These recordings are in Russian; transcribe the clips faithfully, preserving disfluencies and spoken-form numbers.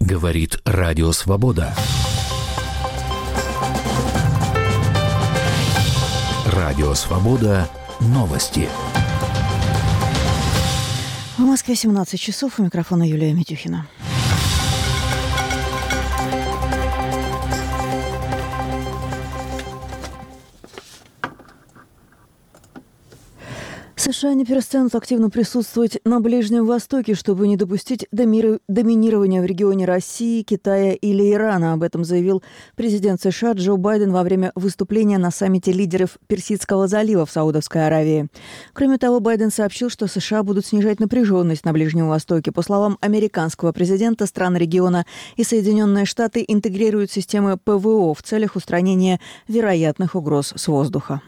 Говорит Радио Свобода. Радио Свобода. Новости. В Москве семнадцать часов. У микрофона Юлия Митюхина. США не перестанут активно присутствовать на Ближнем Востоке, чтобы не допустить домир... доминирования в регионе России, Китая или Ирана. Об этом заявил президент США Джо Байден во время выступления на саммите лидеров Персидского залива в Саудовской Аравии. Кроме того, Байден сообщил, что США будут снижать напряженность на Ближнем Востоке. По словам американского президента, страны региона и Соединенные Штаты интегрируют системы ПВО в целях устранения вероятных угроз с воздуха.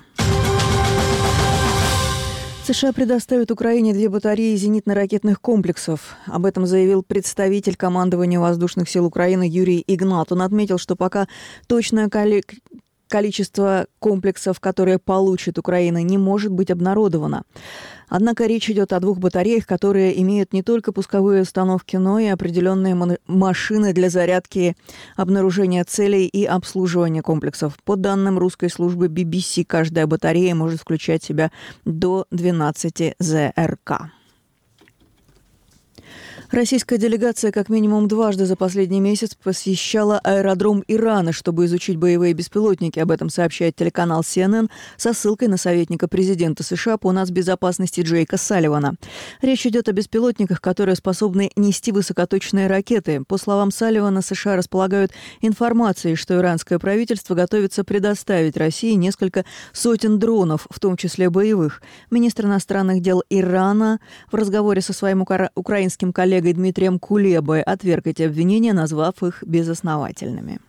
США предоставят Украине две батареи зенитно-ракетных комплексов. Об этом заявил представитель командования воздушных сил Украины Юрий Игнат. Он отметил, что пока точное количество комплексов, которые получит Украина, не может быть обнародовано. Однако речь идет о двух батареях, которые имеют не только пусковые установки, но и определенные машины для зарядки, обнаружения целей и обслуживания комплексов. По данным русской службы би би си, каждая батарея может включать в себя до двенадцати зэ эр ка. Российская делегация как минимум дважды за последний месяц посещала аэродром Ирана, чтобы изучить боевые беспилотники. Об этом сообщает телеканал си эн эн со ссылкой на советника президента США по нацбезопасности Джейка Салливана. Речь идет о беспилотниках, которые способны нести высокоточные ракеты. По словам Салливана, США располагают информацией, что иранское правительство готовится предоставить России несколько сотен дронов, в том числе боевых. Министр иностранных дел Ирана в разговоре со своим укра- украинским коллегой Дмитрием Кулебой отверг эти обвинения, назвав их безосновательными.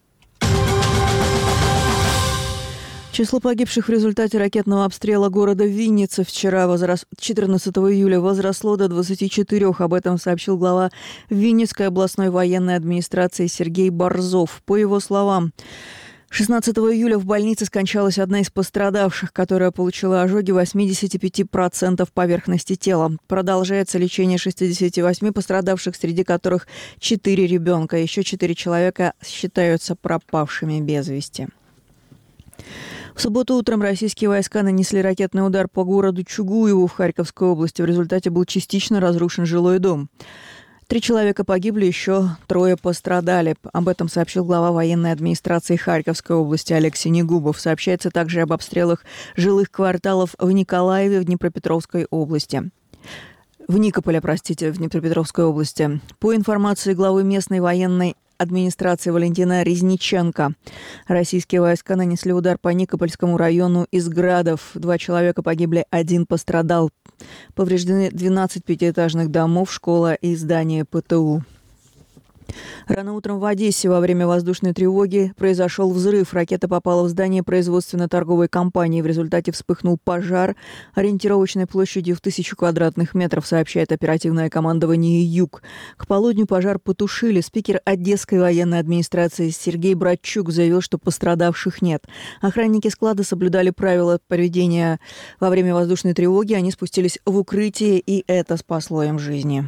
Число погибших в результате ракетного обстрела города Винница вчера, возрос... четырнадцатого июля, возросло до двадцати четырёх. Об этом сообщил глава Винницкой областной военной администрации Сергей Борзов. По его словам, шестнадцатого июля в больнице скончалась одна из пострадавших, которая получила ожоги восемьдесят пять процентов поверхности тела. Продолжается лечение шестидесяти восьми пострадавших, среди которых четыре ребенка. Еще четыре человека считаются пропавшими без вести. В субботу утром российские войска нанесли ракетный удар по городу Чугуеву в Харьковской области. В результате был частично разрушен жилой дом. Три человека погибли, еще трое пострадали. Об этом сообщил глава военной администрации Харьковской области Олег Синегубов. Сообщается также об обстрелах жилых кварталов в Николаеве в Днепропетровской области. В Никополе, простите, в Днепропетровской области. По информации главы местной военной администрации Валентина Резниченко, российские войска нанесли удар по Никопольскому району из градов. Два человека погибли, один пострадал. Повреждены двенадцать пятиэтажных домов, школа и здание пэ тэ у. Рано утром в Одессе во время воздушной тревоги произошел взрыв. Ракета попала в здание производственно-торговой компании. В результате вспыхнул пожар ориентировочной площадью в тысячу квадратных метров, сообщает оперативное командование «Юг». К полудню пожар потушили. Спикер Одесской военной администрации Сергей Братчук заявил, что пострадавших нет. Охранники склада соблюдали правила поведения во время воздушной тревоги. Они спустились в укрытие, и это спасло им жизни.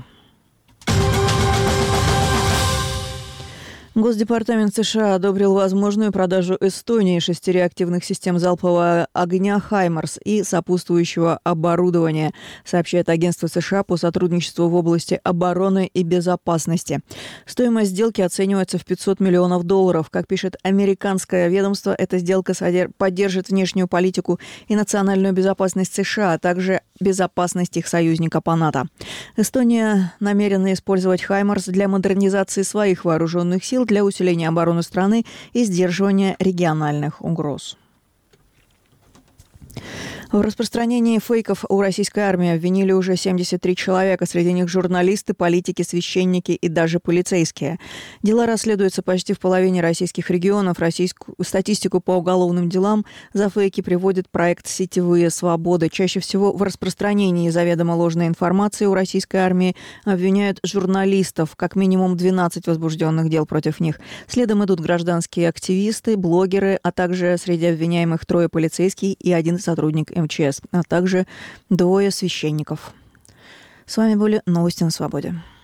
Госдепартамент США одобрил возможную продажу Эстонии шести реактивных систем залпового огня «Хаймарс» и сопутствующего оборудования, сообщает агентство США по сотрудничеству в области обороны и безопасности. Стоимость сделки оценивается в пятьсот миллионов долларов. Как пишет американское ведомство, эта сделка поддержит внешнюю политику и национальную безопасность США, а также безопасность их союзника по НАТО. Эстония намерена использовать «Хаймарс» для модернизации своих вооруженных сил, для усиления обороны страны и сдерживания региональных угроз. В распространении фейков у российской армии обвинили уже семьдесят три человека. Среди них журналисты, политики, священники и даже полицейские. Дела расследуются почти в половине российских регионов. Российскую статистику по уголовным делам за фейки приводит проект «Сетевые свободы». Чаще всего в распространении заведомо ложной информации у российской армии обвиняют журналистов. Как минимум двенадцать возбужденных дел против них. Следом идут гражданские активисты, блогеры, а также среди обвиняемых трое полицейских и один сотрудник эм че эс, а также двое священников. С вами были новости на Свободе.